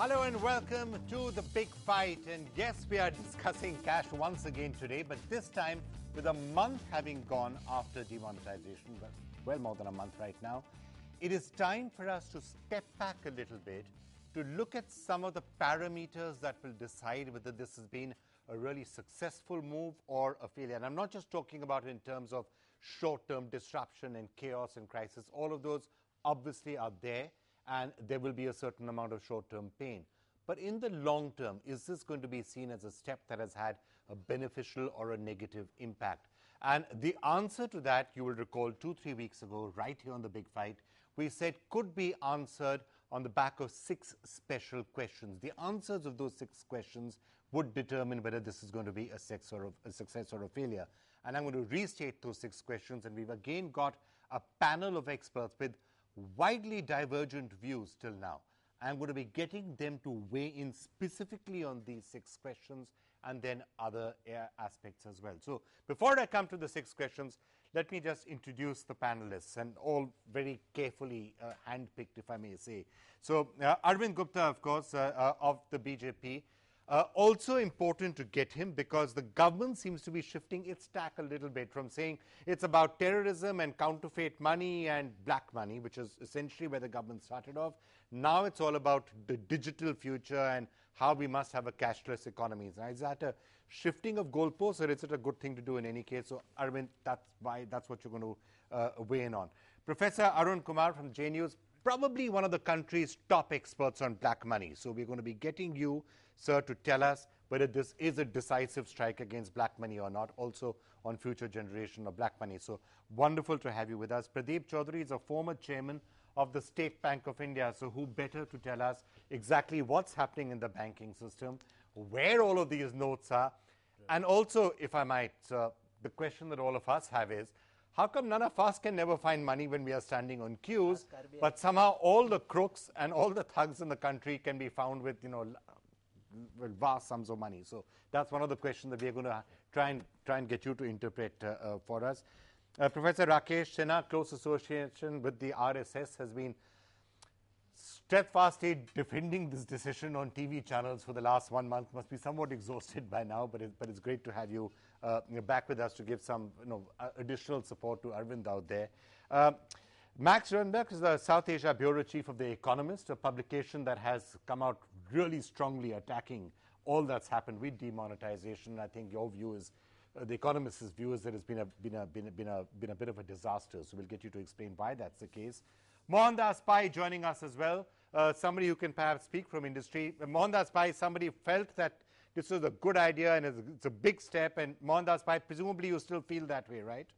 Hello and welcome to The Big Fight. And yes, we are discussing cash once again today, but this time with a month having gone after demonetization, well more than a month right now, it is time for us to step back a little bit to look at some of the parameters that will decide whether this has been a really successful move or a failure. And I'm not just talking about it in terms of short-term disruption and chaos and crisis. All of those obviously are there, and there will be a certain amount of short-term pain. But in the long term, is this going to be seen as a step that has had a beneficial or a negative impact? And the answer to that, you will recall 2-3 weeks ago, right here on The Big Fight, we said could be answered on the back of 6 special questions. The answers of those 6 questions would determine whether this is going to be a success or a failure. And I'm going to restate those 6 questions, and we've again got a panel of experts with widely divergent views till now. I'm going to be getting them to weigh in specifically on these 6 questions and then other aspects as well. So before I come to the 6 questions, let me just introduce the panelists, and all very carefully handpicked, if I may say. So Arvind Gupta, of course, of the BJP. Also important to get him because the government seems to be shifting its tack a little bit from saying it's about terrorism and counterfeit money and black money, which is essentially where the government started off. Now it's all about the digital future and how we must have a cashless economy. Now, is that a shifting of goalposts, or is it a good thing to do in any case? So, Arvind, that's what you're going to weigh in on. Professor Arun Kumar from JNU is probably one of the country's top experts on black money. So we're going to be getting you, sir, to tell us whether this is a decisive strike against black money or not, also on future generation of black money. So wonderful to have you with us. Pradeep Chaudhary is a former chairman of the State Bank of India. So who better to tell us exactly what's happening in the banking system, where all of these notes are, and also, if I might, the question that all of us have is, how come none of us can never find money when we are standing on queues, but somehow all the crooks and all the thugs in the country can be found with, vast sums of money? So that's one of the questions that we are going to try and get you to interpret for us. Professor Rakesh Sinha, close association with the RSS, has been steadfastly defending this decision on TV channels for the last 1 month. Must be somewhat exhausted by now, but it's great to have you back with us to give some additional support to Arvind out there. Max Rönnberg is the South Asia Bureau Chief of The Economist, a publication that has come out really strongly attacking all that's happened with demonetization. I think your view is, The Economist's view is that it's been a bit of a disaster. So we'll get you to explain why that's the case. Mohandas Pai joining us as well, somebody who can perhaps speak from industry. Mohandas Pai, somebody felt that this was a good idea and it's a big step. And Mohandas Pai, presumably you still feel that way, right?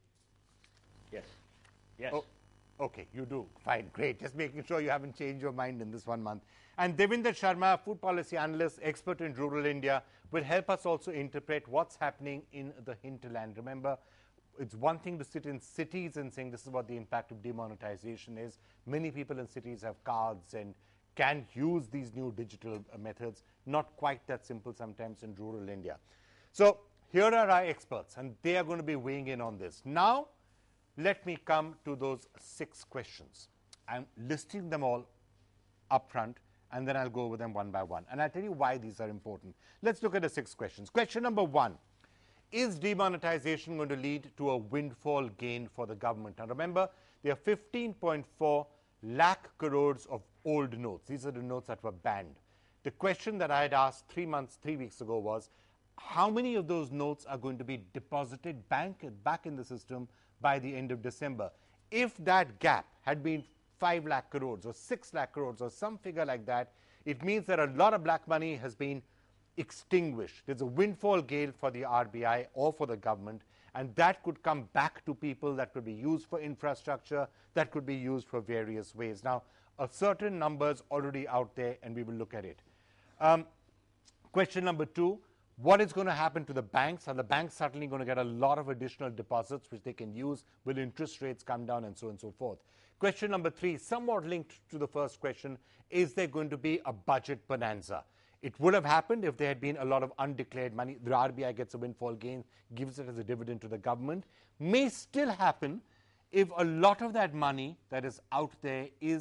Yes. Yes. Oh, okay, you do. Fine, great. Just making sure you haven't changed your mind in this 1 month. And Devinder Sharma, food policy analyst, expert in rural India, will help us also interpret what's happening in the hinterland. Remember, it's one thing to sit in cities and saying this is what the impact of demonetization is. Many people in cities have cards and can use these new digital methods. Not quite that simple sometimes in rural India. So here are our experts, and they are going to be weighing in on this. Now, let me come to those 6 questions. I'm listing them all up front, and then I'll go over them one by one. And I'll tell you why these are important. Let's look at the 6 questions. Question number 1. Is demonetization going to lead to a windfall gain for the government? Now remember, there are 15.4 lakh crores of old notes. These are the notes that were banned. The question that I had asked 3 weeks ago was, how many of those notes are going to be deposited back in the system by the end of December? If that gap had been 5 lakh crores or 6 lakh crores or some figure like that, it means that a lot of black money has been extinguished. There's a windfall gain for the RBI or for the government, and that could come back to people, that could be used for infrastructure, that could be used for various ways. Now, a certain number's already out there, and we will look at it. Question number 2, what is going to happen to the banks? Are the banks suddenly going to get a lot of additional deposits which they can use? Will interest rates come down, and so on and so forth? Question number 3, somewhat linked to the first question, is there going to be a budget bonanza? It would have happened if there had been a lot of undeclared money. The RBI gets a windfall gain, gives it as a dividend to the government. May still happen if a lot of that money that is out there is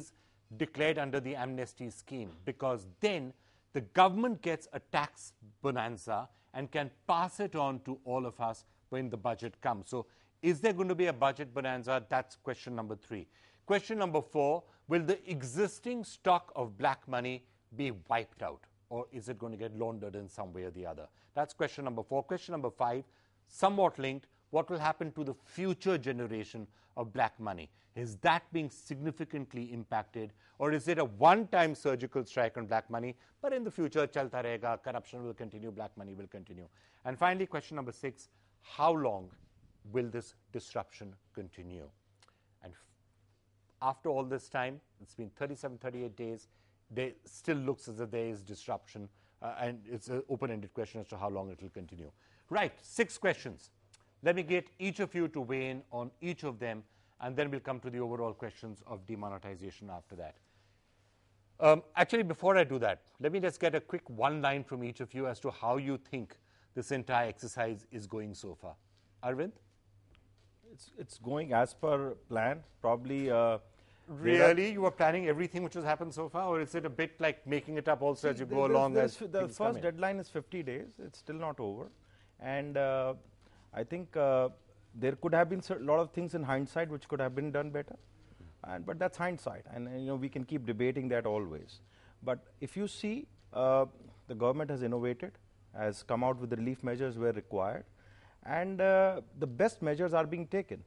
declared under the amnesty scheme, because then the government gets a tax bonanza and can pass it on to all of us when the budget comes. So is there going to be a budget bonanza? That's question number 3. Question number 4, will the existing stock of black money be wiped out, or is it going to get laundered in some way or the other? That's question number 4. Question number 5, somewhat linked, what will happen to the future generation of black money? Is that being significantly impacted, or is it a one-time surgical strike on black money, but in the future, chalta rahega, corruption will continue, black money will continue? And finally, question number 6, how long will this disruption continue? And after all this time, it's been 37, 38 days, there still looks as if there is disruption, and it's an open-ended question as to how long it will continue. Right, 6 questions. Let me get each of you to weigh in on each of them, and then we'll come to the overall questions of demonetization after that. Actually, before I do that, let me just get a quick one line from each of you as to how you think this entire exercise is going so far. Arvind? It's going as per plan, probably. Really? You were planning everything which has happened so far, or is it a bit like making it up also as you go along? The first deadline is 50 days. It's still not over. And I think there could have been a lot of things in hindsight which could have been done better. But that's hindsight. And we can keep debating that always. But if you see, the government has innovated, has come out with the relief measures where required. And the best measures are being taken.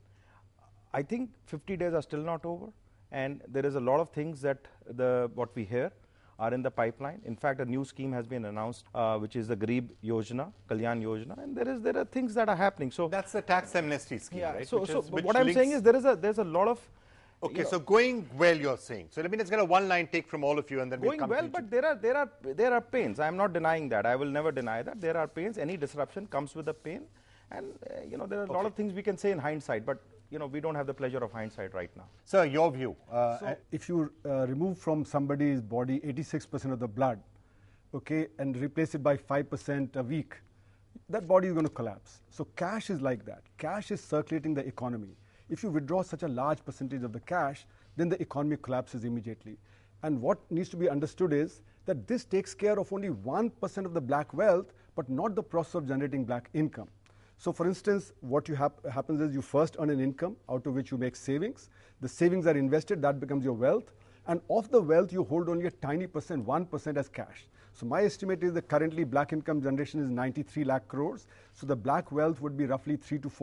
I think 50 days are still not over. And there is a lot of things that what we hear are in the pipeline. In fact, a new scheme has been announced, which is the Garib Yojana, Kalyan Yojana, and there are things that are happening. So that's the tax amnesty scheme, yeah, right? So what I'm saying is there's a lot of. Okay, so going well, you're saying. So let me just get a one-line take from all of you, and then we'll come to but there are pains. I am not denying that. I will never deny that there are pains. Any disruption comes with a pain, and there are a lot of things we can say in hindsight, but. We don't have the pleasure of hindsight right now. Sir, your view? So if you remove from somebody's body 86% of the blood, okay, and replace it by 5% a week, that body is going to collapse. So cash is like that. Cash is circulating the economy. If you withdraw such a large percentage of the cash, then the economy collapses immediately. And what needs to be understood is that this takes care of only 1% of the black wealth, but not the process of generating black income. So for instance, what happens is you first earn an income out of which you make savings. The savings are invested, that becomes your wealth. And of the wealth, you hold only a tiny percent, 1% as cash. So my estimate is that currently black income generation is 93 lakh crores. So the black wealth would be roughly 3 to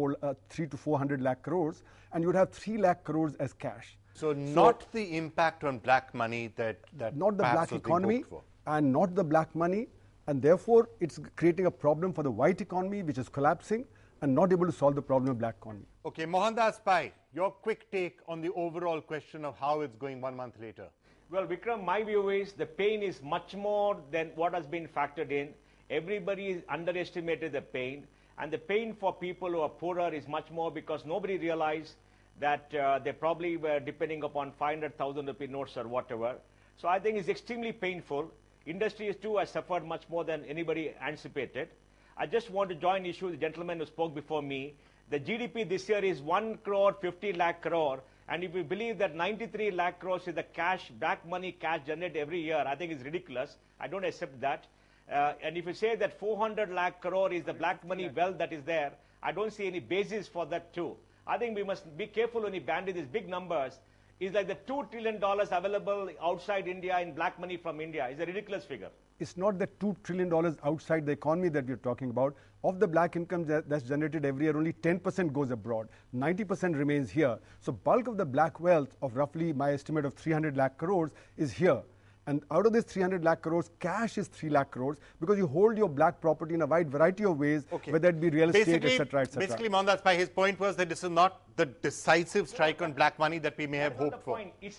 400 lakh crores. And you would have 3 lakh crores as cash. So not the impact on black money that not the black economy and not the black money. And therefore, it's creating a problem for the white economy, which is collapsing and not able to solve the problem of black economy. Okay, Mohandas Pai, your quick take on the overall question of how it's going 1 month later. Well, Vikram, my view is the pain is much more than what has been factored in. Everybody underestimated the pain. And the pain for people who are poorer is much more because nobody realized that they probably were depending upon 500,000 rupee notes or whatever. So I think it's extremely painful. Industries too has suffered much more than anybody anticipated. I just want to join issue with the gentleman who spoke before me. The GDP this year is 1 crore 50 lakh crore, and if you believe that 93 lakh crores is the cash, black money cash generated every year, I think it's ridiculous. I don't accept that. And if you say that 400 lakh crore is the black money wealth that is there, I don't see any basis for that too. I think we must be careful when we bandy these big numbers. Is like the $2 trillion available outside India in black money from India. It's a ridiculous figure. It's not the $2 trillion outside the economy that we're talking about. Of the black income that's generated every year, only 10% goes abroad. 90% remains here. So bulk of the black wealth of roughly my estimate of 300 lakh crores is here. And out of this 300 lakh crores, cash is 3 lakh crores because you hold your black property in a wide variety of ways, whether it be real estate, etc., etc. Basically, Mohandas Pai, his point was that this is not the decisive strike on black money that we may have hoped for. He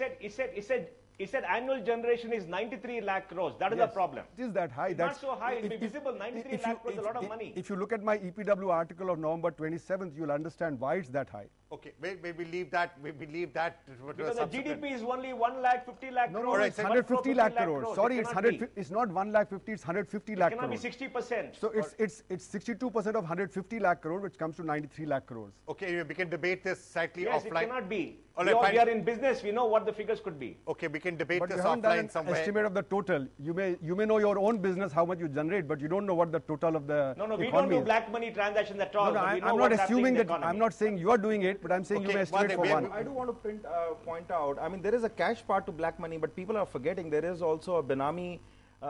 said annual generation is 93 lakh crores. That is the problem. It is that high. It's not so high. It will be visible. 93 lakh crores is a lot of money. If you look at my EPW article of November 27th, you'll understand why it's that high. Okay, we leave that. We leave that. Because the GDP is only 1,50,000 crores. no, It's 150 lakh crores. Sorry, It it's cannot be. it's not 1,50,000, it's 150 lakh It cannot be crores. 60%. So it's 62% of 150 lakh crore, which comes to 93 lakh crores. Okay, we can debate this slightly Yes, it offline. cannot be. All We right, fine. are in business. We know what the figures could be. Okay, we can debate But this you haven't done offline an somewhere. estimate of the total. You may know your own business, how much you generate, but you don't know what the total of the No, we don't economy do is. black money transactions at all. No, but we know I'm not what's happening assuming in the that. economy. I'm not saying you are doing it, but I'm saying Okay, you may estimate for one. I do want to point out, I mean, there is a cash part to black money, but people are forgetting there is also a Benami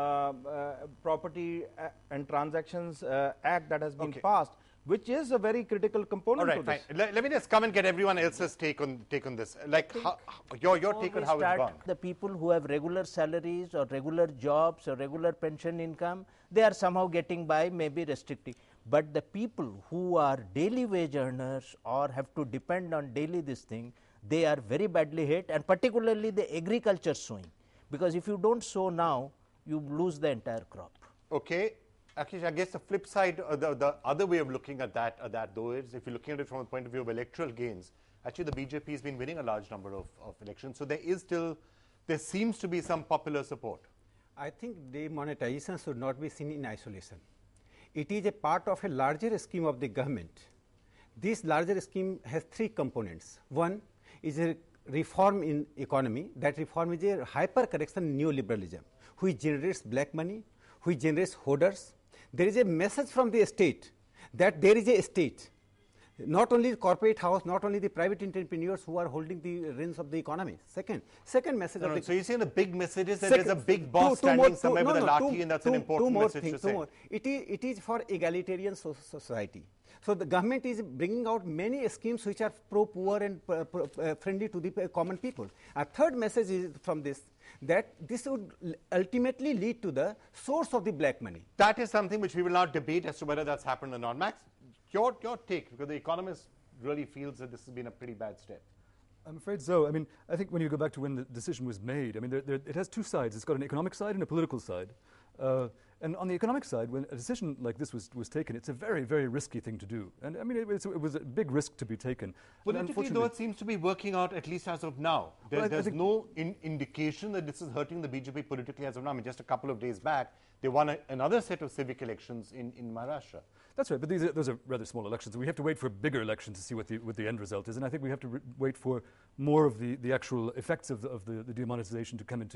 Property and Transactions Act that has been Okay. passed, which is a very critical component All to right, this. fine. Let me just come and get everyone else's take on this. Like your Before take we on how it's start, gone. the people who have regular salaries or regular jobs or regular pension income, they are somehow getting by, maybe restricting. But the people who are daily wage earners or have to depend on daily this thing, they are very badly hit, and particularly the agriculture sowing. Because if you don't sow now, you lose the entire crop. Okay, Akish, I guess the flip side, the other way of looking at that though is, if you're looking at it from the point of view of electoral gains, actually the BJP has been winning a large number of elections. So there seems to be some popular support. I think demonetization should not be seen in isolation. It is a part of a larger scheme of the government. This larger scheme has three components. One is a reform in economy. That reform is a hyper-correction in neoliberalism, which generates black money, which generates hoarders. There is a message from the state that there is a state, not only the corporate house, not only the private entrepreneurs who are holding the reins of the economy. Second message of the... So you're saying the big message is that Second, there's a big boss standing somewhere with a lathi, and that's an important message to say. It is for egalitarian society. So the government is bringing out many schemes which are pro-poor and friendly to the common people. A third message is from this, that this would ultimately lead to the source of the black money. That is something which we will not debate as to whether that's happened or not. Max, your take, because the economist really feels that this has been a pretty bad step. I'm afraid so. I mean, I think when you go back to when the decision was made, I mean, it has two sides. It's got an economic side and a political side. And on the economic side, when a decision like this was taken, it's a very, very risky thing to do. And I mean, it was a big risk to be taken. Politically, though, it seems to be working out, at least as of now. There's no indication that this is hurting the BJP politically as of now. I mean, just a couple of days back, they won another set of civic elections in Maharashtra. That's right, but those are rather small elections. We have to wait for a bigger election to see what the end result is, and I think we have to wait for more of the actual effects of the demonetization to come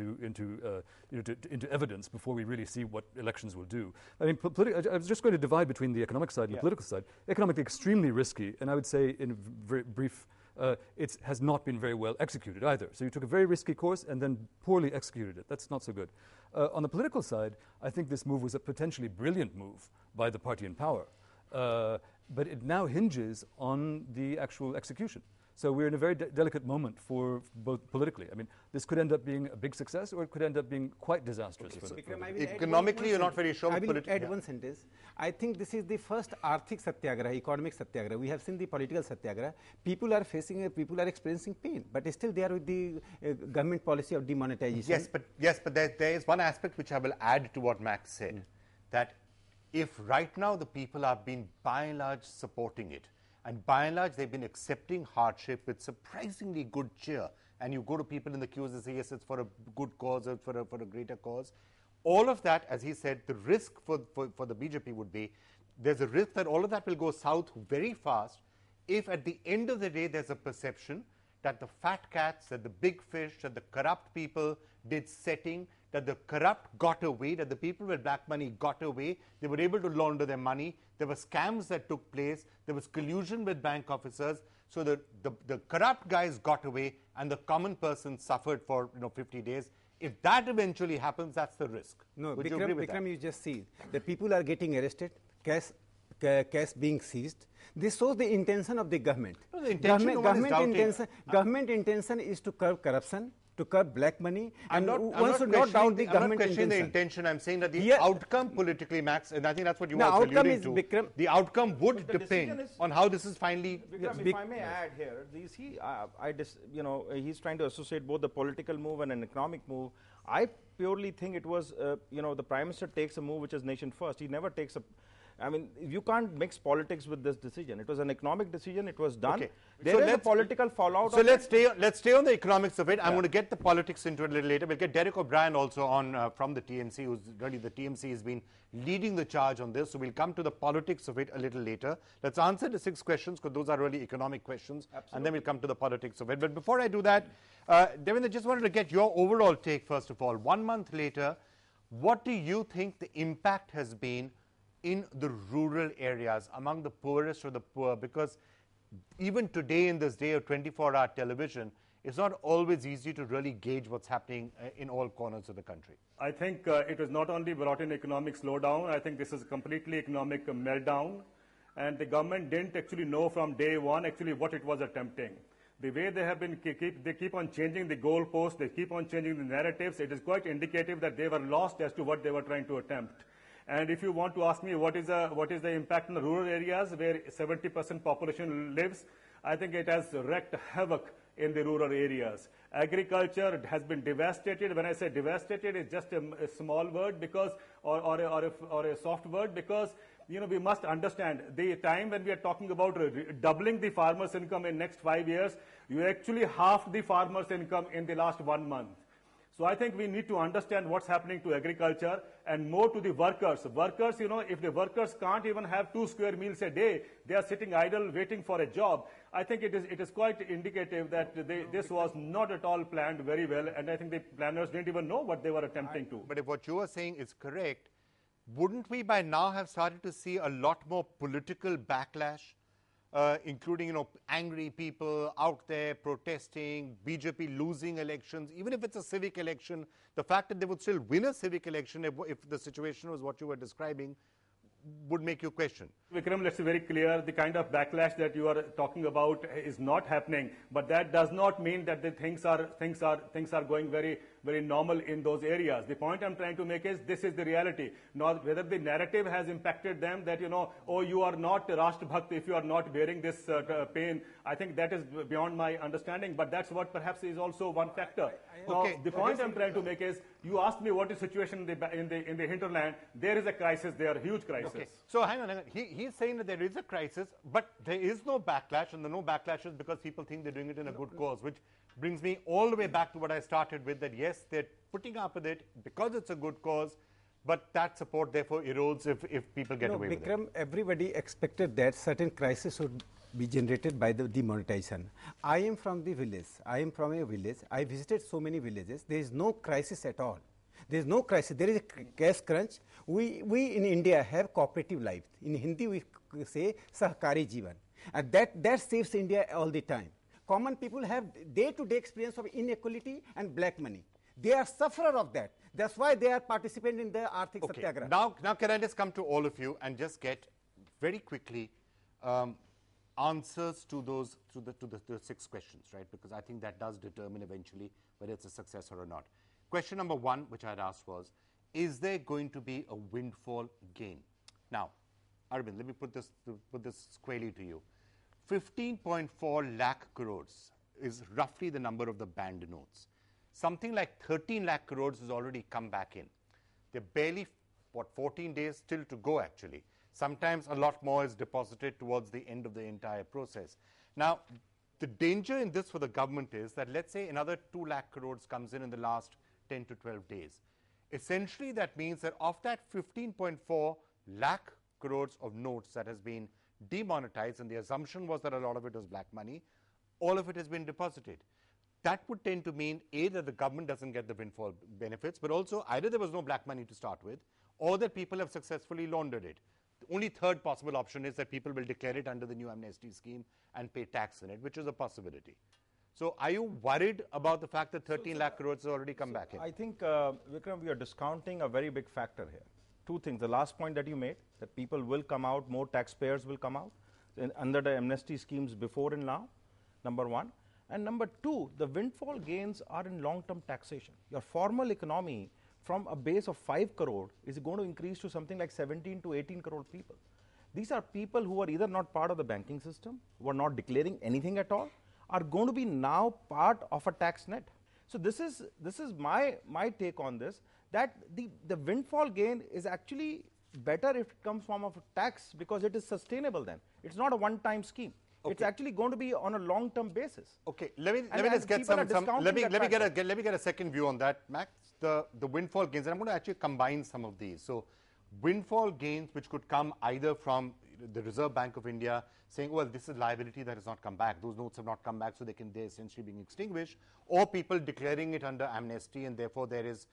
into evidence before we really see what elections will do. I mean, I was just going to divide between the economic side and the political side. Economically, extremely risky, and I would say in very brief. It has not been very well executed either. So you took a very risky course and then poorly executed it. That's not so good. On the political side, I think this move was a potentially brilliant move by the party in power. But it now hinges on the actual execution. So we're in a very delicate moment for both politically. I mean, this could end up being a big success, or it could end up being quite disastrous. Economically, you're not very sure. I will add one sentence. I think this is the first Arthik Satyagraha, economic Satyagraha. We have seen the political Satyagraha. People are experiencing pain, but still they are with the government policy of demonetization. Yes, but there is one aspect which I will add to what Max said, that if right now the people have been by and large supporting it, and by and large they've been accepting hardship with surprisingly good cheer, and you go to people in the queues and say, yes, it's for a good cause or for a greater cause, all of that, as he said, the risk for the BJP would be, there's a risk that all of that will go south very fast if at the end of the day there's a perception that the fat cats, that the big fish, that the corrupt people did setting, that the corrupt got away, that the people with black money got away, they were able to launder their money, there were scams that took place, there was collusion with bank officers, so the corrupt guys got away and the common person suffered for 50 days. If that eventually happens, that's the risk. No, Would you agree with Bikram, that? you just see, the people are getting arrested, cash being seized. This shows the intention of the government. No, the intention government intention is to curb corruption, to curb black money, I'm and not one should not doubt the I'm not government questioning the intention. I'm saying that the outcome politically, Max, and I think that's what you were also alluding to. Bikram, the outcome would depend on how this is finally. Vikram, if I may add here, he's trying to associate both the political move and an economic move. I purely think it was, the Prime Minister takes a move which is nation first. He never takes I mean, you can't mix politics with this decision. It was an economic decision. It was done. Okay. There So is a let's- political fallout. So of let's it. stay on the economics of it. I'm going to get the politics into it a little later. We'll get Derek O'Brien also on from the TMC, who's really the TMC has been leading the charge on this. So we'll come to the politics of it a little later. Let's answer the 6 questions because those are really economic questions, and then we'll come to the politics of it. But before I do that, Devendra, just wanted to get your overall take first of all. 1 month later, what do you think the impact has been in the rural areas among the poorest of the poor? Because even today, in this day of 24-hour television, it's not always easy to really gauge what's happening in all corners of the country. I think it was not only brought in economic slowdown, I think this is a completely economic meltdown, and the government didn't actually know from day one actually what it was attempting. The way they have been, they keep on changing the goalposts, they keep on changing the narratives, it is quite indicative that they were lost as to what they were trying to attempt. And if you want to ask me what is the impact in the rural areas where 70% population lives, I think it has wreaked havoc in the rural areas. Agriculture has been devastated. When I say devastated, it's just a small word because, or a soft word, because we must understand the time when we are talking about doubling the farmer's income in next 5 years, you actually halved the farmer's income in the last 1 month. So I think we need to understand what's happening to agriculture and more to the workers. Workers, if the workers can't even have 2 square meals a day, they are sitting idle waiting for a job. I think it is quite indicative that this was not at all planned very well, and I think the planners didn't even know what they were attempting to. But if what you are saying is correct, wouldn't we by now have started to see a lot more political backlash? Including, angry people out there protesting, BJP losing elections, even if it's a civic election, the fact that they would still win a civic election if the situation was what you were describing would make you question. Vikram, let's be very clear, the kind of backlash that you are talking about is not happening, but that does not mean that the things are going very, very normal in those areas. The point I'm trying to make is this is the reality. Not whether the narrative has impacted them that, oh, you are not Rashtra Bhakt if you are not bearing this pain. I think that is beyond my understanding, but that's what perhaps is also one factor. Okay. The point I'm trying to make is, you asked me what is the situation in the hinterland. There is a crisis there, a huge crisis. Okay. So hang on. He's saying that there is a crisis, but there is no backlash, and the no backlash is because people think they're doing it in a good cause, which brings me all the way back to what I started with, that yes, they're putting up with it because it's a good cause, but that support therefore erodes if people get away with it. Vikram, everybody expected that certain crisis would be generated by the demonetization. I am from the village. I am from a village. I visited so many villages. There is no crisis at all. There is no crisis. There is a cash crunch. We in India have cooperative life. In Hindi we say Sahkari Jeevan. And that saves India all the time. Common people have day-to-day experience of inequality and black money. They are sufferer of that. That's why they are participating in the Arthik Satyagraha. Now can I just come to all of you and just get very quickly answers to the 6 questions, right? Because I think that does determine eventually whether it's a success or not. Question number 1, which I had asked was, is there going to be a windfall gain? Now, Arvind, let me put this squarely to you. 15.4 lakh crores is roughly the number of the banned notes. Something like 13 lakh crores has already come back in. They're barely, 14 days still to go actually. Sometimes a lot more is deposited towards the end of the entire process. Now, the danger in this for the government is that let's say another 2 lakh crores comes in the last 10 to 12 days. Essentially, that means that of that 15.4 lakh crores of notes that has been demonetized, and the assumption was that a lot of it was black money, all of it has been deposited. That would tend to mean, A, that the government doesn't get the windfall benefits, but also either there was no black money to start with, or that people have successfully laundered it. The only third possible option is that people will declare it under the new amnesty scheme and pay tax in it, which is a possibility. So are you worried about the fact that 13 lakh crores has already come back in? I think, Vikram, we are discounting a very big factor here. 2 things. The last point that you made, that people will come out, more taxpayers will come out under the amnesty schemes before and now, number 1. And number 2, the windfall gains are in long-term taxation. Your formal economy from a base of 5 crore is going to increase to something like 17 to 18 crore people. These are people who are either not part of the banking system, who are not declaring anything at all, are going to be now part of a tax net. So this is my take on this, that the windfall gain is actually better if it comes from of a tax, because it is sustainable then. It's not a one-time scheme. It's actually going to be on a long-term basis. Okay, let me And just get people are discounting let me that get a second view on that, Max. The windfall gains, and I'm going to actually combine some of these. So windfall gains which could come either from the Reserve Bank of India saying, well, this is liability that has not come back, those notes have not come back, so they're essentially being extinguished, or people declaring it under amnesty, and therefore there is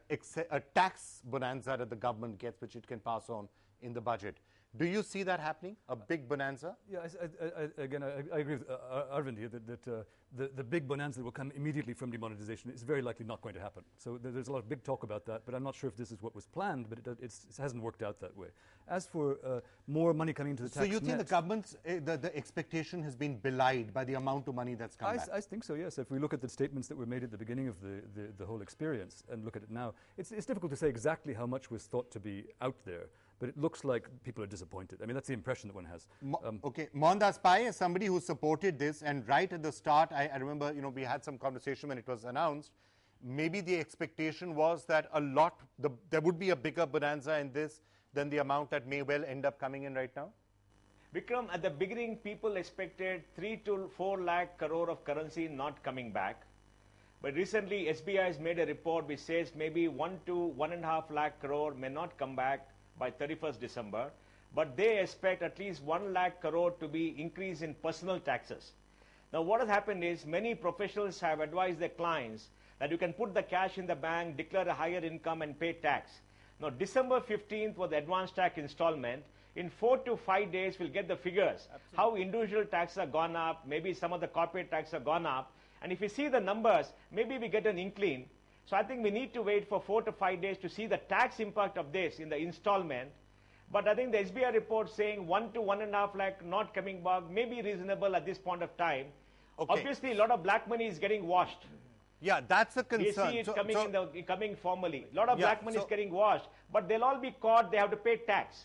a tax bonanza that the government gets which it can pass on in the budget. Do you see that happening, a big bonanza? Yeah, again, I agree with Arvind here that the big bonanza that will come immediately from demonetization is very likely not going to happen. So there's a lot of big talk about that, but I'm not sure if this is what was planned, but it hasn't worked out that way. As for more money coming into the tax So you think the government's, the expectation has been belied by the amount of money that's come back? I think so, yes. If we look at the statements that were made at the beginning of the whole experience and look at it now, it's difficult to say exactly how much was thought to be out there. But it looks like people are disappointed. I mean, that's the impression that one has. Okay, Mohandas Pai, as somebody who supported this, and right at the start, I remember, we had some conversation when it was announced. Maybe the expectation was that there would be a bigger bonanza in this than the amount that may well end up coming in right now? Vikram, at the beginning, people expected 3 to 4 lakh crore of currency not coming back. But recently, SBI has made a report which says maybe 1 to 1.5 lakh crore may not come back by 31st December, but they expect at least 1 lakh crore to be increase in personal taxes. Now what has happened is many professionals have advised their clients that you can put the cash in the bank, declare a higher income and pay tax. Now December 15th was the advance tax installment. In 4 to 5 days we'll get the figures, how individual taxes have gone up, maybe some of the corporate taxes have gone up, and if you see the numbers, maybe we get an inkling. So I think we need to wait for 4 to 5 days to see the tax impact of this in the installment. But I think the SBI report saying 1 to 1.5 lakh not coming back may be reasonable at this point of time. Okay. Obviously, a lot of black money is getting washed. Yeah, that's a concern. We see it coming formally. A lot of black money is getting washed, but they'll all be caught. They have to pay tax.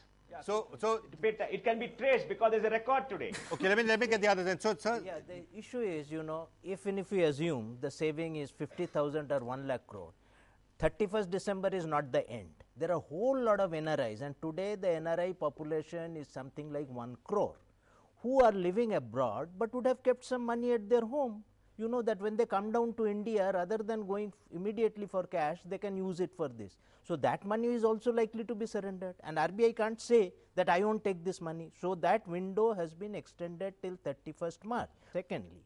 It can be traced because there's a record today. Okay, let me get the other end. So, sir, yeah, the issue is, even if we assume the saving is 50,000 or 1 lakh crore, 31st December is not the end. There are a whole lot of NRIs, and today the NRI population is something like 1 crore, who are living abroad but would have kept some money at their home. You know that when they come down to India, rather than going immediately for cash, they can use it for this. So that money is also likely to be surrendered, and RBI can't say that I won't take this money. So that window has been extended till 31st March. Secondly,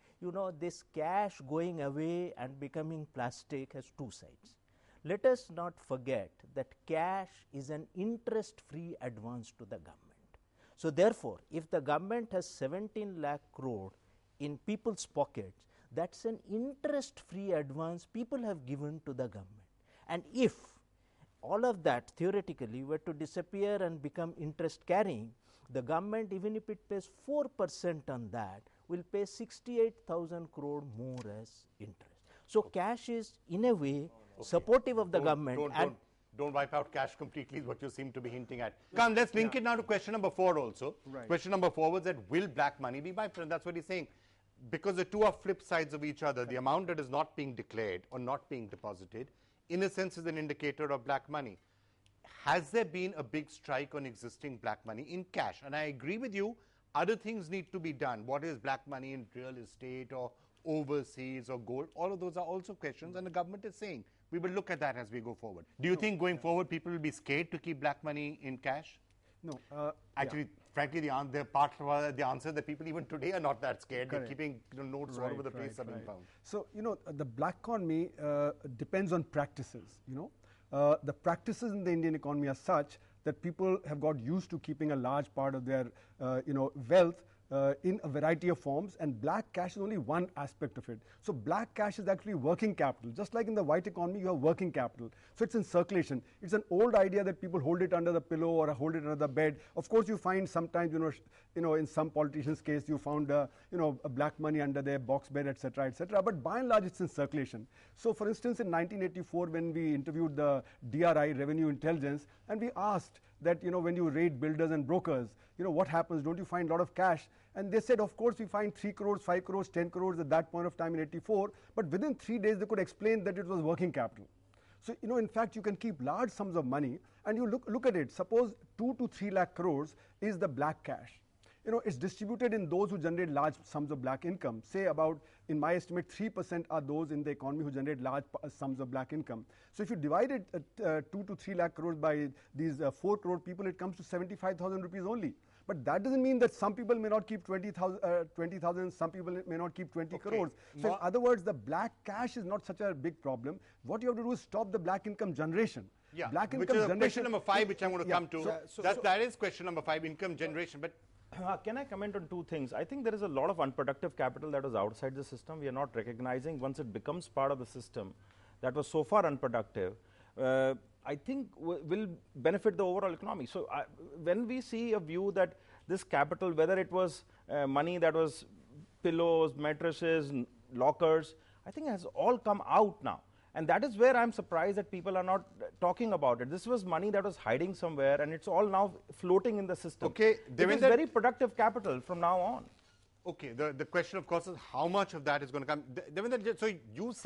this cash going away and becoming plastic has two sides. Let us not forget that cash is an interest-free advance to the government. So therefore, if the government has 17 lakh crore in people's pockets, that's an interest-free advance people have given to the government. And if all of that theoretically were to disappear and become interest-carrying, the government, even if it pays 4% on that, will pay 68,000 crore more as interest. So cash is, in a way, supportive of the government. Don't wipe out cash completely, is what you seem to be hinting at. Come, let's link it now to question number 4 also. Right. Question number 4 was that will black money be wiped? And that's what he's saying. Because the two are flip sides of each other. The amount that is not being declared or not being deposited, in a sense, is an indicator of black money. Has there been a big strike on existing black money in cash? And I agree with you, other things need to be done. What is black money in real estate or overseas or gold? All of those are also questions, and the government is saying we will look at that as we go forward. Do you think going forward people will be scared to keep black money in cash? No. Actually, frankly, the answer that people even today are not that scared. Correct. They're keeping notes all over the place are being found. So, the black economy depends on practices, the practices in the Indian economy are such that people have got used to keeping a large part of their, wealth in a variety of forms, and black cash is only one aspect of it. So black cash is actually working capital. Just like in the white economy, you have working capital. So it's in circulation. It's an old idea that people hold it under the pillow or hold it under the bed. Of course, you find sometimes, in some politicians' case, you found, a black money under their box bed, etc., etc. But by and large, it's in circulation. So, for instance, in 1984, when we interviewed the DRI, Revenue Intelligence, and we asked that, when you raid builders and brokers, what happens? Don't you find a lot of cash? And they said, of course, we find 3 crores, 5 crores, 10 crores at that point of time in 84. But within 3 days, they could explain that it was working capital. So, in fact, you can keep large sums of money, and you look at it. Suppose 2 to 3 lakh crores is the black cash. It's distributed in those who generate large sums of black income. Say about, in my estimate, 3% are those in the economy who generate large sums of black income. So if you divide it 2 to 3 lakh crores by these 4 crore people, it comes to 75,000 rupees only. But that doesn't mean that some people may not keep 20,000, some people may not keep 20 crores. So in other words, the black cash is not such a big problem. What you have to do is stop the black income generation. Yeah, black which income is generation, question number 5, which I'm going to come to. That is question number 5, income generation. But can I comment on 2 things? I think there is a lot of unproductive capital that was outside the system. We are not recognizing once it becomes part of the system that was so far unproductive. I think will benefit the overall economy. So when we see a view that this capital, whether it was money that was pillows, mattresses, lockers, I think has all come out now. And that is where I'm surprised that people are not talking about it. This was money that was hiding somewhere, and it's all now floating in the system. Okay, it is very productive capital from now on. Okay, the question, of course, is how much of that is going to come. Devendra, so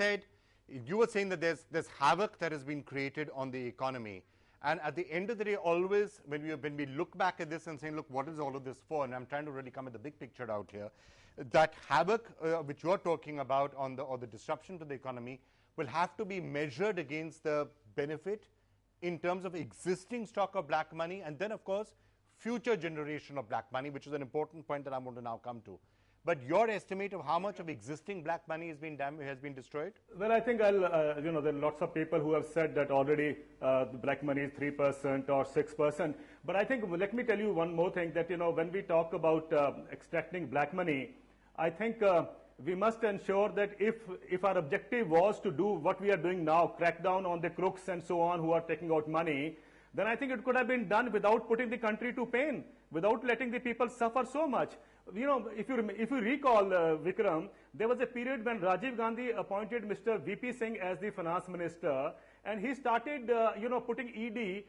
you were saying that there's havoc that has been created on the economy. And at the end of the day, always when we look back at this and saying, look, what is all of this for? And I'm trying to really come at the big picture out here. That havoc which you're talking about or the disruption to the economy will have to be measured against the benefit in terms of existing stock of black money, and then, of course, future generation of black money, which is an important point that I want to now come to. But your estimate of how much of existing black money has been destroyed? Well, I think there are lots of people who have said that already the black money is 3% or 6%. But I think, let me tell you one more thing, that, when we talk about extracting black money, I think we must ensure that if our objective was to do what we are doing now, crack down on the crooks and so on who are taking out money, then I think it could have been done without putting the country to pain, without letting the people suffer so much. If you recall, Vikram, there was a period when Rajiv Gandhi appointed Mr. VP Singh as the finance minister, and he started, putting ED,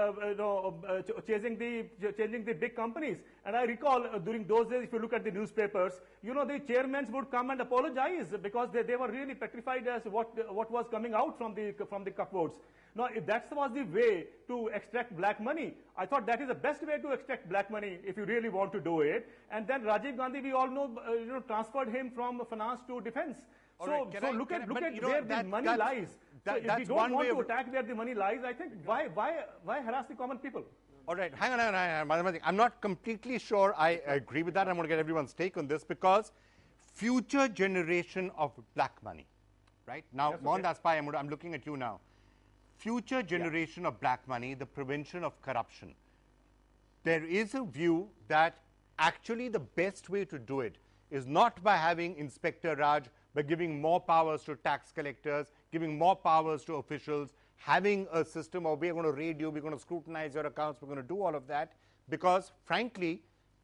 changing the big companies. And I recall during those days, if you look at the newspapers, the chairmen would come and apologize because they were really petrified as what was coming out from the cupboards. Now, if that was the way to extract black money, I thought that is the best way to extract black money if you really want to do it. And then Rajiv Gandhi, we all know, transferred him from finance to defense. So look at where the money lies. So if we don't want to attack where the money lies, I think why harass the common people? All right, hang on. I'm not completely sure I agree with that. I'm going to get everyone's take on this, because future generation of black money, right? Now, Mohandas Pai, I'm looking at you now. Future generation of black money, the prevention of corruption. There is a view that actually the best way to do it is not by having Inspector Raj, by giving more powers to tax collectors, giving more powers to officials, having a system of we're going to raid you, we're going to scrutinize your accounts, we're going to do all of that, because frankly,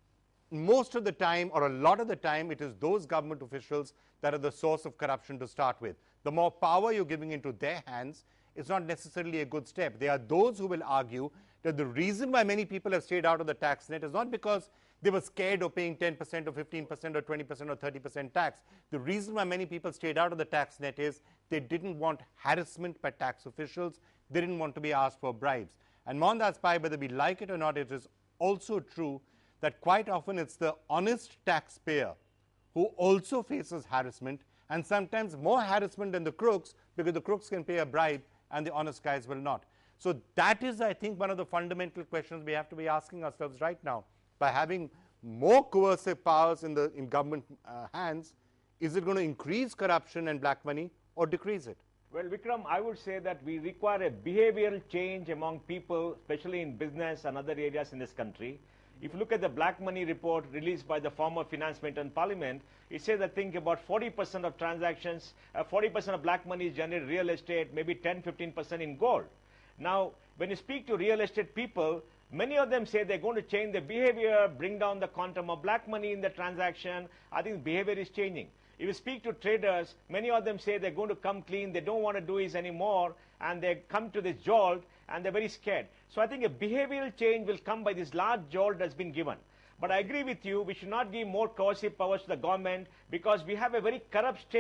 most of the time or a lot of the time, it is those government officials that are the source of corruption to start with. The more power you're giving into their hands, it's not necessarily a good step. There are those who will argue that the reason why many people have stayed out of the tax net is not because they were scared of paying 10% or 15% or 20% or 30% tax. The reason why many people stayed out of the tax net is they didn't want harassment by tax officials. They didn't want to be asked for bribes. And Mohandas Pai, whether we like it or not, it is also true that quite often it's the honest taxpayer who also faces harassment, and sometimes more harassment than the crooks, because the crooks can pay a bribe and the honest guys will not. So that is, I think, one of the fundamental questions we have to be asking ourselves right now. By having more coercive powers in government hands, is it going to increase corruption and black money or decrease it? Well, Vikram, I would say that we require a behavioral change among people, especially in business and other areas in this country. If you look at the black money report released by the former Finance Minister in Parliament, it says that think about 40% of transactions, 40% of black money is generated in real estate, maybe 10-15% in gold. Now, when you speak to real estate people, many of them say they're going to change their behavior, bring down the quantum of black money in the transaction. I think behavior is changing. If you speak to traders, many of them say they're going to come clean, they don't want to do this anymore, and they come to this jolt, and they're very scared. So I think a behavioral change will come by this large jolt that's been given. But I agree with you, we should not give more coercive powers to the government, because we have a very corrupt state.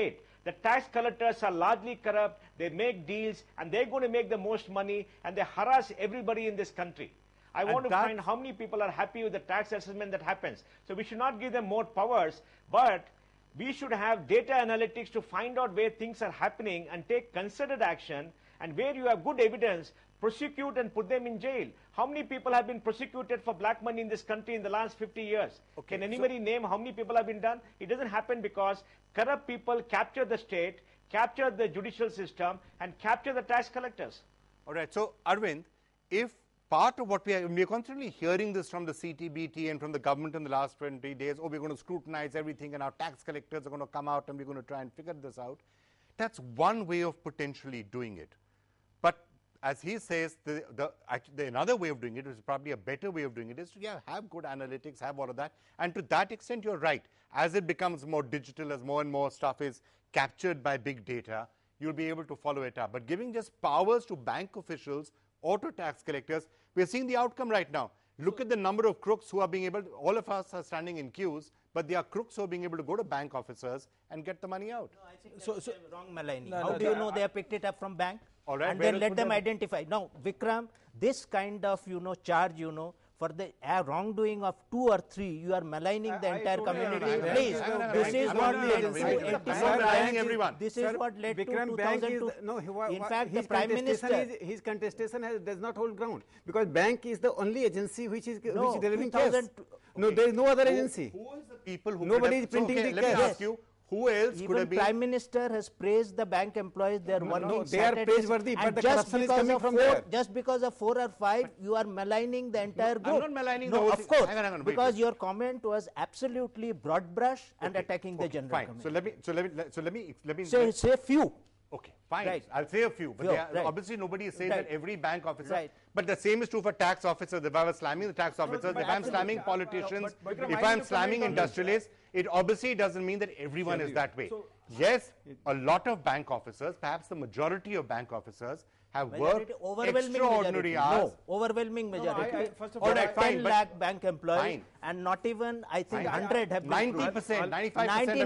The tax collectors are largely corrupt, they make deals, and they're going to make the most money, and they harass everybody in this country. I want to find how many people are happy with the tax assessment that happens. So we should not give them more powers, but we should have data analytics to find out where things are happening and take concerted action, and where you have good evidence, prosecute and put them in jail. How many people have been prosecuted for black money in this country in the last 50 years? Okay, Can anybody name how many people have been done? It doesn't happen because corrupt people capture the state, capture the judicial system, and capture the tax collectors. All right. So, Arvind, if part of what we are constantly hearing this from the CTBT and from the government in the last 20 days, oh, we're going to scrutinize everything and our tax collectors are going to come out and we're going to try and figure this out. That's one way of potentially doing it. But as he says, another way of doing it, which is probably a better way of doing it, is to have good analytics, have all of that. And to that extent, you're right. As it becomes more digital, as more and more stuff is captured by big data, you'll be able to follow it up. But giving just powers to bank officials or to tax collectors, we're seeing the outcome right now. Look at the number of crooks who are being able to, all of us are standing in queues, but there are crooks who are being able to go to bank officers and get the money out. No, I think that's wrong, Malini. How do you know they have picked it up from bank? All right, and then let them identify. Now, Vikram, this kind of, charge, for the wrongdoing of 2 or 3, you are maligning the entire community. Please, this is what led to This is what led to 2002. In fact, the Prime Minister... His contestation does not hold ground, because bank is the only agency which is delivering cash. No, there is no other agency. Who is the people who... Nobody is printing the cash. Let me ask you, who else could have been... Prime Minister has praised the bank employees. They are working they are praiseworthy, but the corruption is coming from there. Just because of 4 or 5, you are maligning the entire group. I'm not maligning the whole of course, hang on, because your comment was absolutely broad brush and attacking the general fine. community. So let me Say few. Okay, fine. Right. I'll say a few, but obviously nobody is saying that every bank officer. Right. But the same is true for tax officers. If I was slamming the tax officers, if I'm slamming politicians, if I'm slamming industrialists, it obviously doesn't mean that everyone is that way. Yes, a lot of bank officers, perhaps the majority of bank officers, have worked extraordinary hours. No, overwhelming majority. First of all, all, right, 10 lakh bank employees, and not even, I think, 100 have been 90%, 95%.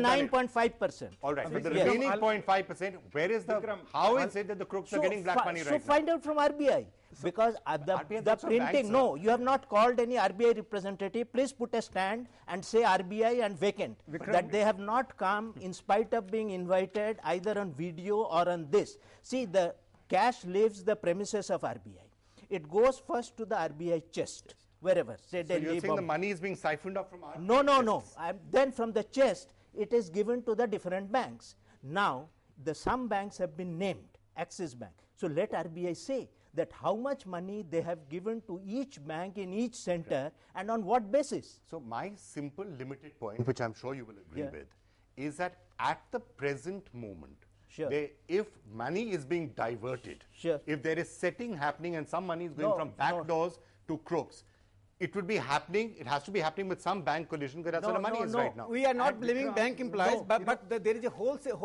99.5%. All right, but the remaining 0.5%, where is the, how is it that the crooks are getting black money right now? So find out from RBI. Because the printing, no, you have not called any RBI representative. Please put a stand and say RBI and vacant. That they have not come in spite of being invited either on video or on this. See, the cash leaves the premises of RBI. It goes first to the RBI chest, wherever. Say So you're saying the money is being siphoned off from RBI? No. Then from the chest, it is given to the different banks. Now, some banks have been named, Axis Bank. So let RBI say that how much money they have given to each bank in each center and on what basis. So my simple limited point, which I'm sure you will agree with, is that at the present moment, if money is being diverted, if there is setting happening and some money is going from back doors to crooks, it would be happening, it has to be happening with some bank collision, because that's where the money is right now. We are not blaming bank employees, but there is a wholesale.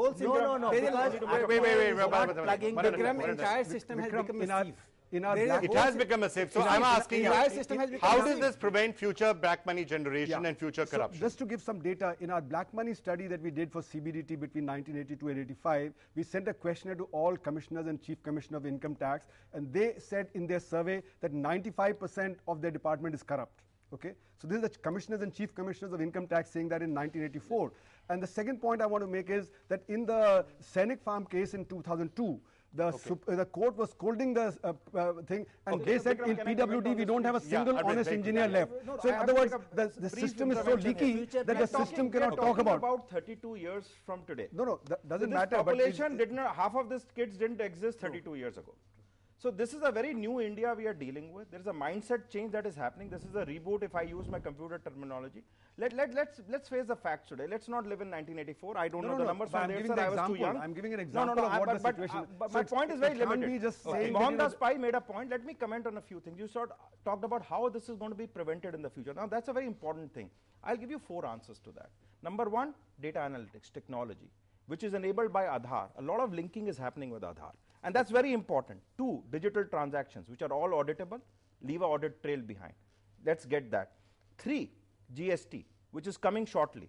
The entire system has become a sieve. It has become a sieve. So I'm asking you, how does this prevent future black money generation and future corruption? So just to give some data, in our black money study that we did for CBDT between 1982 and 85, we sent a questionnaire to all commissioners and chief commissioner of income tax, and they said in their survey that 95% of their department is corrupt. Okay, so this is the commissioners and chief commissioners of income tax saying that in 1984. And the second point I want to make is that in the Scenic Farm case in 2002, the court was scolding the thing, and they said in PWD we don't have a single honest engineer left. So in other words, the system is so leaky that the system cannot talk about 32 years from today. No, that doesn't this matter. Population did not, half of these kids didn't exist 32 years ago. So this is a very new India we are dealing with. There is a mindset change that is happening. This is a reboot, if I use my computer terminology. Let's face the facts today. Let's not live in 1984. I don't know the numbers from there, sir. I was too young. I'm giving an example of what the situation. But my point is very limited. Just saying Mohandas Pai made a point. Let me comment on a few things. You talked about how this is going to be prevented in the future. Now that's a very important thing. I'll give you 4 answers to that. Number 1, data analytics, technology, which is enabled by Aadhaar. A lot of linking is happening with Aadhaar. And that's very important. 2, digital transactions, which are all auditable, leave an audit trail behind. Let's get that. 3, GST, which is coming shortly.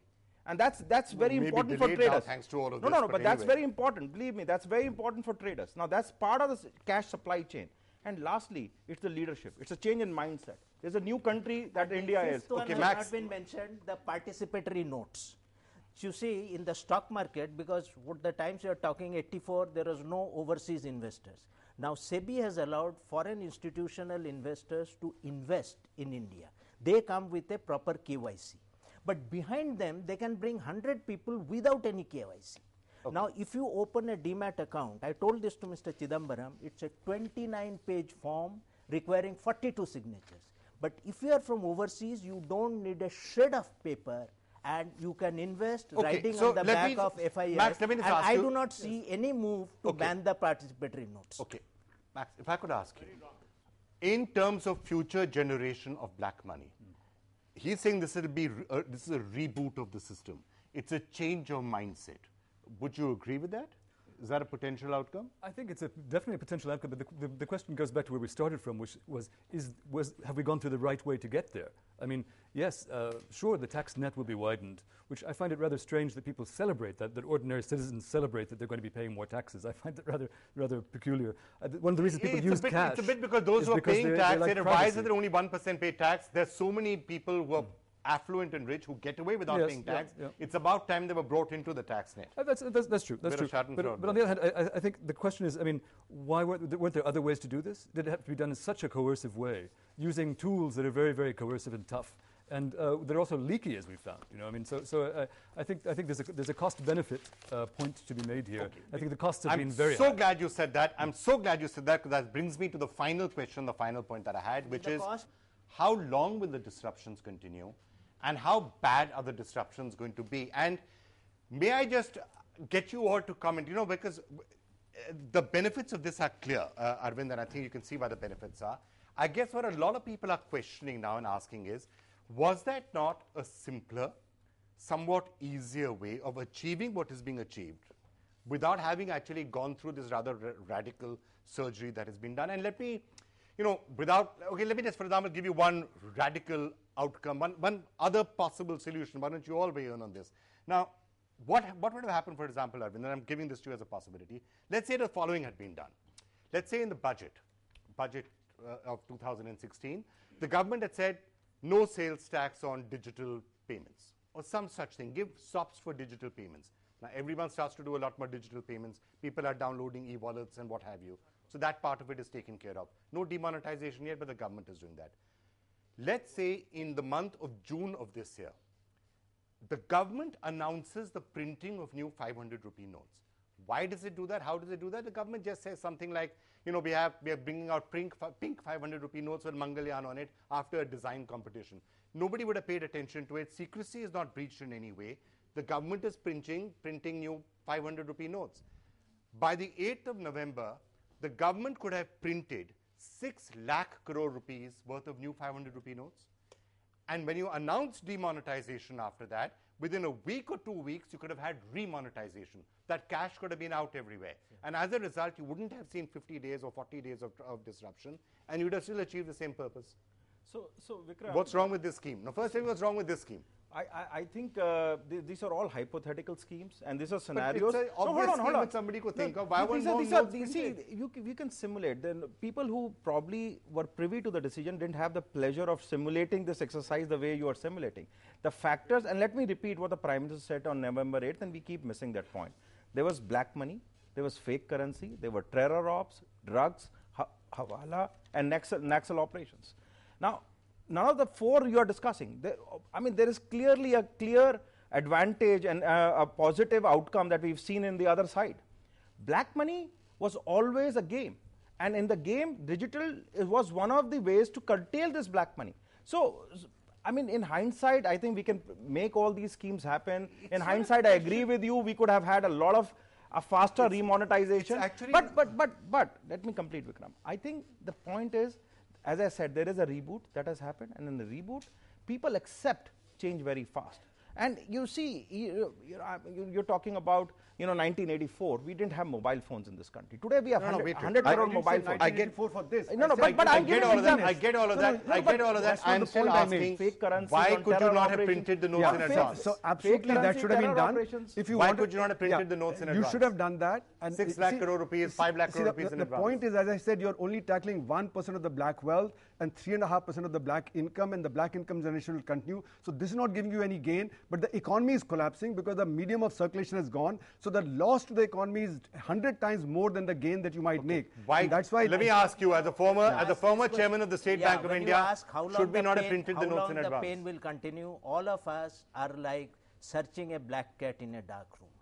And that's very maybe important for delayed now traders. thanks to all of no, this, no, but but that's anyway. very important. Believe me, that's very important for traders. Now, that's part of the cash supply chain. And lastly, it's the leadership. It's a change in mindset. There's a new country that India is. Fifth one Okay, has Max. not been mentioned, the participatory notes. You see, in the stock market, because what the times you are talking 84, there was no overseas investors. Now, SEBI has allowed foreign institutional investors to invest in India. They come with a proper KYC. But behind them, they can bring 100 people without any KYC. Okay. Now, if you open a demat account, I told this to Mr. Chidambaram, it's a 29-page form requiring 42 signatures. But if you are from overseas, you don't need a shred of paper and you can invest writing so on the let back me- of FIS. Max, let me just and ask I you- do not see any move to Okay. ban the participatory notes. Okay, Max, if I could ask you, in terms of future generation of black money, he's saying this will be this is a reboot of the system. It's a change of mindset. Would you agree with that? Is that a potential outcome? I think it's definitely a potential outcome, but the question goes back to where we started from, which was have we gone through the right way to get there? I mean, yes, sure, the tax net will be widened, which I find it rather strange that people celebrate that ordinary citizens celebrate that they're going to be paying more taxes. I find that rather peculiar. One of the reasons people use cash. It's a bit because those is who are because paying they tax, like say, why is privacy. it that only 1% pay tax? There's so many people who are affluent and rich who get away without Yes, paying yeah, tax. yeah. It's about time they were brought into the tax net. That's true. That's Bit of true. Schadenfreude But on the other hand, I think the question is, I mean, why weren't there other ways to do this? Did it have to be done in such a coercive way, using tools that are very, very coercive and tough, and they're also leaky, as we found. You know, I mean, so I think there's a cost-benefit point to be made here. Okay. I think the costs have I'm been very so high. glad you said that. I'm so glad you said that because that brings me to the final question, the final point that I had, which The is cost? how long will the disruptions continue and how bad are the disruptions going to be? And may I just get you all to comment, you know, because the benefits of this are clear, Arvind, and I think you can see why the benefits are. I guess what a lot of people are questioning now and asking is, was that not a simpler, somewhat easier way of achieving what is being achieved without having actually gone through this rather radical surgery that has been done? And let me, you know, let me just, for example, give you one radical outcome, one other possible solution. Why don't you all weigh in on this? Now, what would have happened, for example, Arvind, and I'm giving this to you as a possibility. Let's say the following had been done. Let's say in the budget of 2016, the government had said no sales tax on digital payments or some such thing. Give SOPs for digital payments. Now, everyone starts to do a lot more digital payments. People are downloading e-wallets and what have you. So that part of it is taken care of. No demonetization yet, but the government is doing that. Let's say in the month of June of this year, the government announces the printing of new 500 rupee notes. Why does it do that? How does it do that? The government just says something like, you know, we are bringing out pink 500 rupee notes with Mangalyaan on it after a design competition. Nobody would have paid attention to it. Secrecy is not breached in any way. The government is printing new 500 rupee notes. By the 8th of November, the government could have printed 6 lakh crore rupees worth of new 500 rupee notes. And when you announce demonetization after that, within a week or 2 weeks, you could have had remonetization. That cash could have been out everywhere. Yeah. And as a result, you wouldn't have seen 50 days or 40 days of disruption, and you would have still achieved the same purpose. So Vikram, What's wrong with this scheme? Now, first tell me what's wrong with this scheme. I think these are all hypothetical schemes, and these are scenarios. But it's an obvious scheme that somebody could think of. Why won't more notes printed? You can simulate. Then people who probably were privy to the decision didn't have the pleasure of simulating this exercise the way you are simulating. The factors, and let me repeat what the Prime Minister said on November 8th, and we keep missing that point. There was black money, there was fake currency, there were terror ops, drugs, hawala, and Naxal operations. Now, none of the four you are discussing. There is clearly a clear advantage and a positive outcome that we've seen in the other side. Black money was always a game, and in the game, digital was one of the ways to curtail this black money. So, in hindsight, I think we can make all these schemes happen. In hindsight, I agree with you. We could have had a lot of a faster remonetization. But let me complete, Vikram. I think the point is, as I said, there is a reboot that has happened, and in the reboot, people accept change very fast. And you see, you're talking about 1984. We didn't have mobile phones in this country. Today we have 100 crore mobile phones. I get for this. But I get all of that. I get all of that. I get all of that. I'm still asking, why could you not have printed the notes in advance? So absolutely, that should have been done. If you Why could you not have printed the notes in advance? You should have done that. And 6 lakh crore rupees, 5 lakh crore rupees in advance. The point is, as I said, you're only tackling 1% of the black wealth and 3.5% of the black income, and the black income generation will continue. So this is not giving you any gain, but the economy is collapsing because the medium of circulation has gone. So the loss to the economy is 100 times more than the gain that you might make. Why? And that's why. Let me ask you, as a former chairman of the State Bank of India, should we not have printed the notes in advance? How long the pain will continue? All of us are like searching a black cat in a dark room.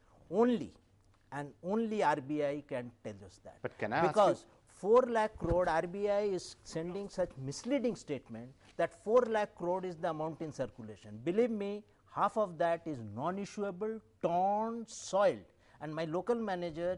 Only RBI can tell us that. But can I ask you? Because 4 lakh crore, RBI is sending such misleading statement that 4 lakh crore is the amount in circulation. Believe me, half of that is non-issuable, torn, soiled. And my local manager,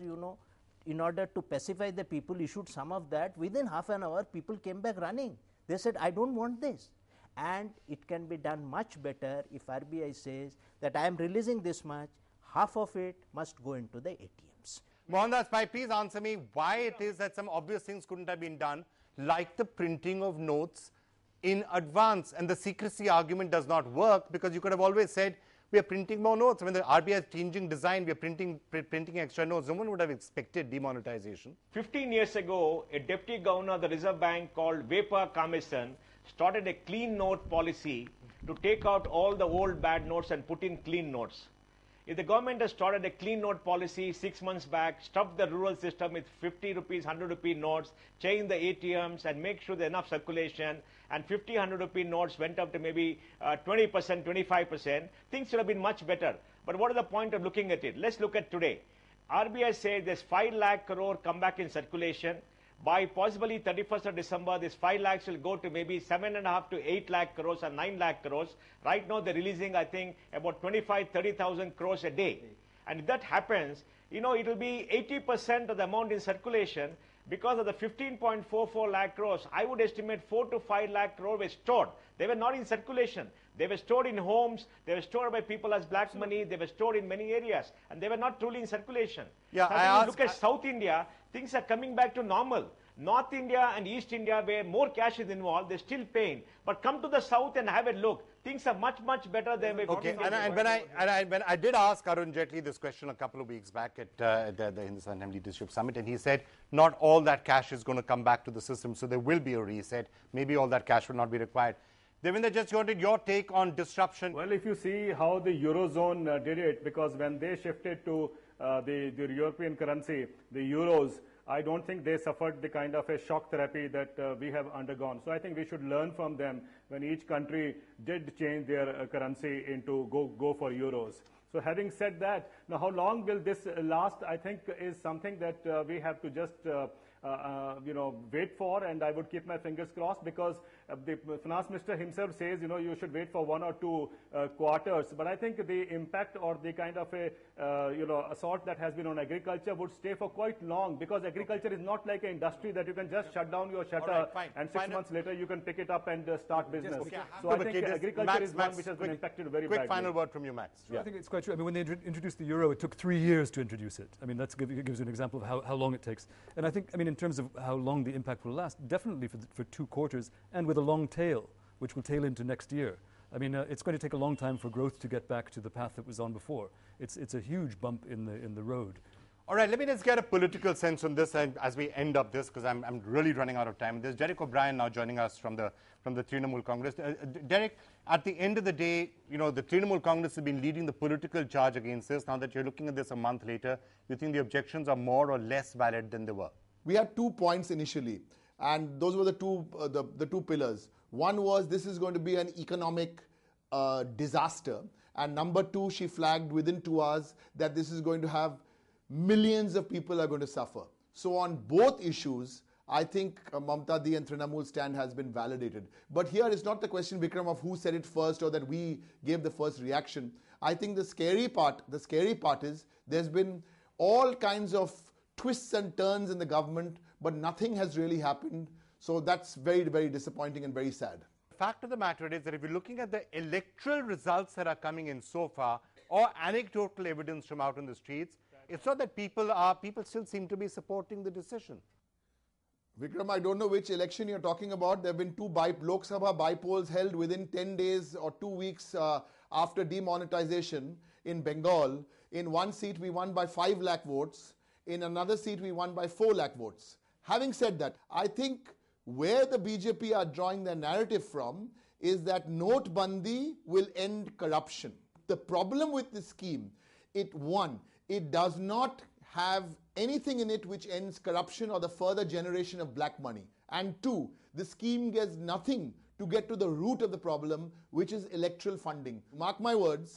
in order to pacify the people, issued some of that. Within half an hour, people came back running. They said, I don't want this. And it can be done much better if RBI says that I am releasing this much, half of it must go into the ATMs. Mohandas Pai, please answer me why it is that some obvious things couldn't have been done, like the printing of notes in advance. And the secrecy argument does not work because you could have always said, we are printing more notes. When the RBI is changing design, we are printing extra notes. No one would have expected demonetization. 15 years ago, a deputy governor of the Reserve Bank called Vepa Kamasan started a clean note policy to take out all the old bad notes and put in clean notes. If the government has started a clean note policy 6 months back, stuffed the rural system with 50 rupees, 100 rupee notes, changed the ATMs and make sure there's enough circulation, and 50, 100 rupee notes went up to maybe 20%, 25%, things should have been much better. But what is the point of looking at it? Let's look at today. RBI says there's 5 lakh crore come back in circulation. By possibly 31st of December, this 5 lakhs will go to maybe 7.5 to 8 lakh crores or 9 lakh crores. Right now, they're releasing, I think, about 25, 30,000 crores a day. And if that happens, it will be 80% of the amount in circulation. Because of the 15.44 lakh crores, I would estimate 4 to 5 lakh crore were stored. They were not in circulation. They were stored in homes. They were stored by people as black money. They were stored in many areas. And they were not truly in circulation. Yeah, so if you look at South India, things are coming back to normal. North India and East India, where more cash is involved, they're still paying. But come to the South and have a look. Things are much, much better than before. Okay, and when I did ask Arun Jaitley this question a couple of weeks back at the Hindustan Time Leadership Summit, and he said not all that cash is going to come back to the system, so there will be a reset. Maybe all that cash will not be required. Devendra, just wanted your take on disruption. Well, if you see how the Eurozone did it, because when they shifted to the European currency, the Euros, I don't think they suffered the kind of a shock therapy that we have undergone. So I think we should learn from them when each country did change their currency into go for Euros. So having said that, now how long will this last, I think is something that we have to just wait for, and I would keep my fingers crossed, because the finance minister himself says, you should wait for 1 or 2 quarters. But I think the impact or the kind of a, assault that has been on agriculture would stay for quite long, because agriculture is not like an industry that you can just shut down your shutter and 6 months later you can pick it up and start business. So I think agriculture is one which has been impacted very badly. Quick final word from you, Max. I think it's quite true. I mean, when they introduced the euro, it took 3 years to introduce it. I mean, that gives you an example of how long it takes. And I think, in terms of how long the impact will last, definitely for 2 quarters, and with a long tail, which will tail into next year. I mean, it's going to take a long time for growth to get back to the path that was on before. It's a huge bump in the road. All right, let me just get a political sense on this as we end up this, because I'm really running out of time. There's Derek O'Brien now joining us from the Trinamool Congress. Derek, at the end of the day, the Trinamool Congress has been leading the political charge against this. Now that you're looking at this a month later, do you think the objections are more or less valid than they were? We had 2 points initially, and those were the two pillars. One was this is going to be an economic disaster, and number 2, she flagged within 2 hours that this is going to have millions of people are going to suffer. So on both issues, I think Mamta Di and Trinamool stand has been validated. But here it's not the question, Vikram, of who said it first or that we gave the first reaction. I think the scary part is there's been all kinds of twists and turns in the government, but nothing has really happened. So that's very, very disappointing and very sad. The fact of the matter is that if you're looking at the electoral results that are coming in so far, or anecdotal evidence from out on the streets, it's not that people still seem to be supporting the decision. Vikram, I don't know which election you're talking about. There have been two Lok Sabha by-polls held within 10 days or 2 weeks after demonetization in Bengal. In one seat, we won by 5 lakh votes. In another seat, we won by 4 lakh votes. Having said that, I think where the BJP are drawing their narrative from is that Notbandi will end corruption. The problem with this scheme, it does not have anything in it which ends corruption or the further generation of black money. And 2, the scheme gets nothing to get to the root of the problem, which is electoral funding. Mark my words,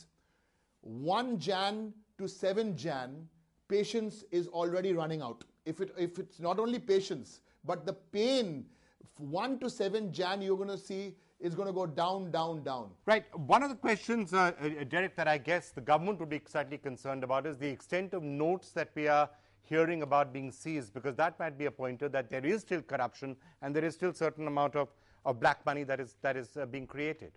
1 Jan to 7 Jan, patience is already running out. If it's not only patience, but the pain, 1 to 7 Jan, you're going to see is going to go down, down, down. Right. One of the questions, Derek, that I guess the government would be slightly concerned about is the extent of notes that we are hearing about being seized, because that might be a pointer that there is still corruption and there is still certain amount of black money that is being created.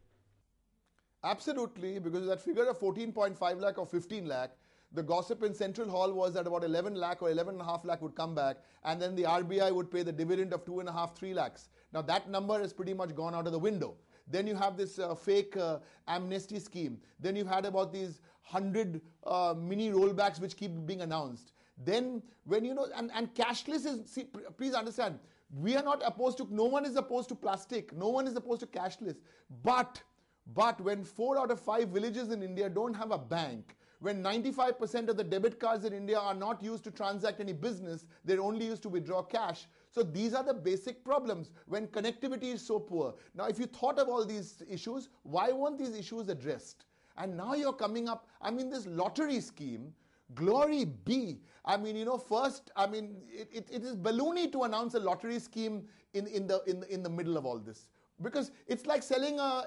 Absolutely, because that figure of 14.5 lakh or 15 lakh, the gossip in Central Hall was that about 11 lakh or 11.5 lakh would come back, and then the RBI would pay the dividend of 2.5, 3 lakhs. Now that number has pretty much gone out of the window. Then you have this fake amnesty scheme. Then you've had about these 100 mini rollbacks which keep being announced. Then when and cashless is, see, please understand, we are not opposed to, no one is opposed to plastic, no one is opposed to cashless. But when 4 out of 5 villages in India don't have a bank, when 95% of the debit cards in India are not used to transact any business, they're only used to withdraw cash. So these are the basic problems when connectivity is so poor. Now, if you thought of all these issues, why weren't these issues addressed? And now you're coming up, this lottery scheme, glory be. First, it is baloney to announce a lottery scheme in the middle of all this. Because it's like selling a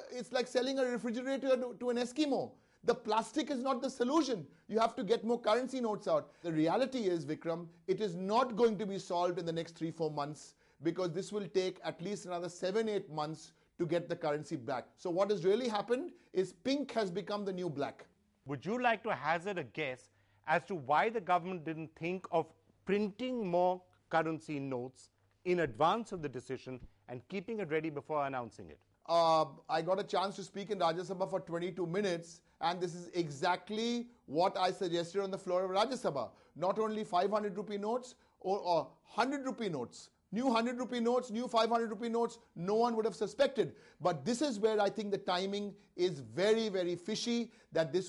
refrigerator to an Eskimo. The plastic is not the solution. You have to get more currency notes out. The reality is, Vikram, it is not going to be solved in the next 3-4 months, because this will take at least another 7-8 months to get the currency back. So what has really happened is pink has become the new black. Would you like to hazard a guess as to why the government didn't think of printing more currency notes in advance of the decision and keeping it ready before announcing it? I got a chance to speak in Rajya Sabha for 22 minutes, and this is exactly what I suggested on the floor of Rajya Sabha. Not only 500 rupee notes or 100 rupee notes. New 100 rupee notes, new 500 rupee notes, no one would have suspected. But this is where I think the timing is very, very fishy, that this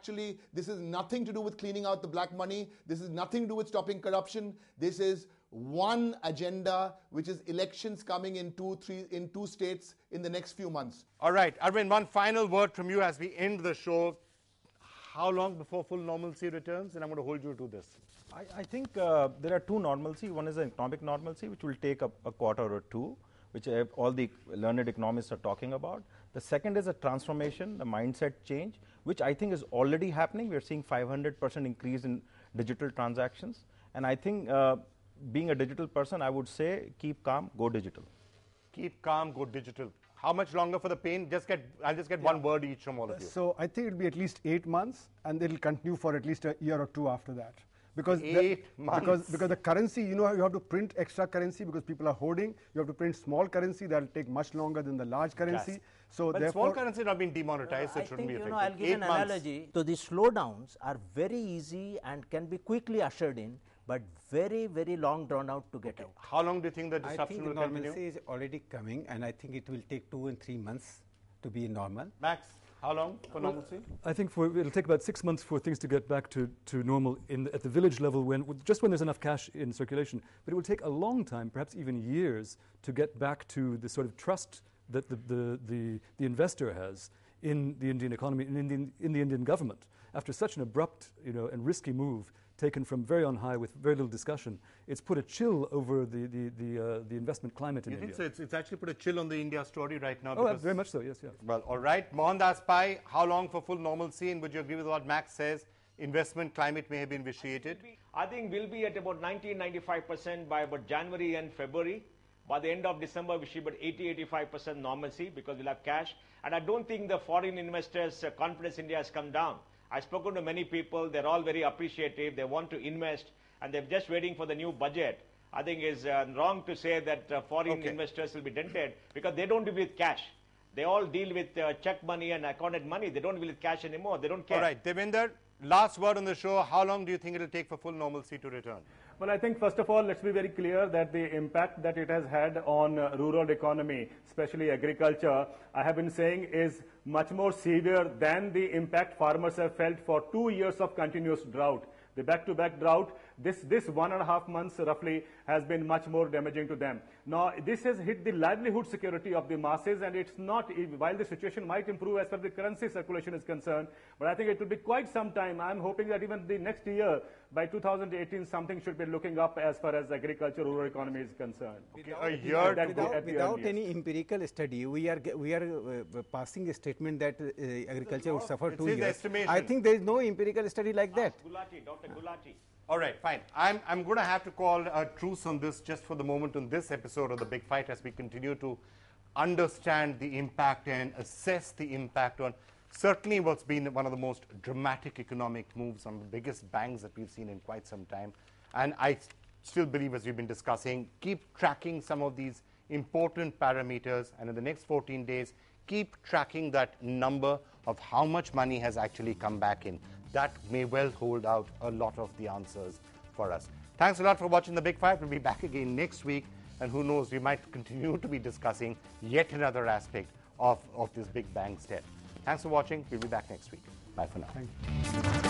is nothing to do with cleaning out the black money. This is nothing to do with stopping corruption. This is one agenda, which is elections coming in 2 states in the next few months. All right, Arvind, one final word from you as we end the show. How long before full normalcy returns? And I'm going to hold you to this. I think there are 2 normalcy. One is an economic normalcy, which will take a quarter or 2, which all the learned economists are talking about. The second is a transformation, a mindset change, which I think is already happening. We are seeing 500% increase in digital transactions. And I think being a digital person, I would say keep calm, go digital. Keep calm, go digital. How much longer for the pain? I'll just get one word each from all of you. So I think it'll be at least 8 months, and it'll continue for at least a year or 2 after that. Because 8 months. Because the currency, you have to print extra currency because people are hoarding. You have to print small currency that will take much longer than the large currency. Yes. So but therefore, small currency not been demonetized, so it shouldn't be affected. I'll give an analogy. So the slowdowns are very easy and can be quickly ushered in, but very, very long drawn out to get out. How long do you think the disruption I think will normalcy continue? is already coming, and I think it will take 2 and 3 months to be normal. Max, how long for normalcy? I think it'll take about 6 months for things to get back to normal at the village level, just when there's enough cash in circulation. But it will take a long time, perhaps even years, to get back to the sort of trust that the investor has in the Indian economy and in the Indian government. After such an abrupt and risky move taken from very on high with very little discussion, it's put a chill over the investment climate in India. You think so? It's actually put a chill on the India story right now. Oh, very much so, yes, yeah. Well, all right. Mohandas Pai, how long for full normalcy? And would you agree with what Max says? Investment climate may have been vitiated? I think we'll be at about 90-95% by about January and February. By the end of December, we should be at 80-85% normalcy because we'll have cash. And I don't think the foreign investors' confidence in India has come down. I've spoken to many people. They're all very appreciative. They want to invest, and they're just waiting for the new budget. I think it's wrong to say that foreign investors will be dented because they don't deal with cash. They all deal with check money and accounted money. They don't deal with cash anymore. They don't care. All right, Devinder, last word on the show. How long do you think it will take for full normalcy to return? Well, I think first of all, let's be very clear that the impact that it has had on rural economy, especially agriculture, I have been saying is much more severe than the impact farmers have felt for 2 years of continuous drought. The back-to-back drought, this 1.5 months roughly has been much more damaging to them. Now, this has hit the livelihood security of the masses, and it's not, while the situation might improve as far as the currency circulation is concerned, but I think it will be quite some time. I'm hoping that even the next year, by 2018, something should be looking up as far as agriculture, rural economy is concerned. Without any empirical study, we are passing a statement that agriculture would suffer 2 years. Estimation. I think there is no empirical study like that. Dr. Gulati. All right, fine. I'm going to have to call a truce on this just for the moment on this episode of The Big Fight as we continue to understand the impact and assess the impact on certainly what's been one of the most dramatic economic moves on the biggest bangs that we've seen in quite some time. And I still believe, as we've been discussing, keep tracking some of these important parameters, and in the next 14 days, keep tracking that number of how much money has actually come back in. That may well hold out a lot of the answers for us. Thanks a lot for watching The Big Fight. We'll be back again next week, and who knows, we might continue to be discussing yet another aspect of this big bang step. Thanks for watching. We'll be back next week. Bye for now. Thank you.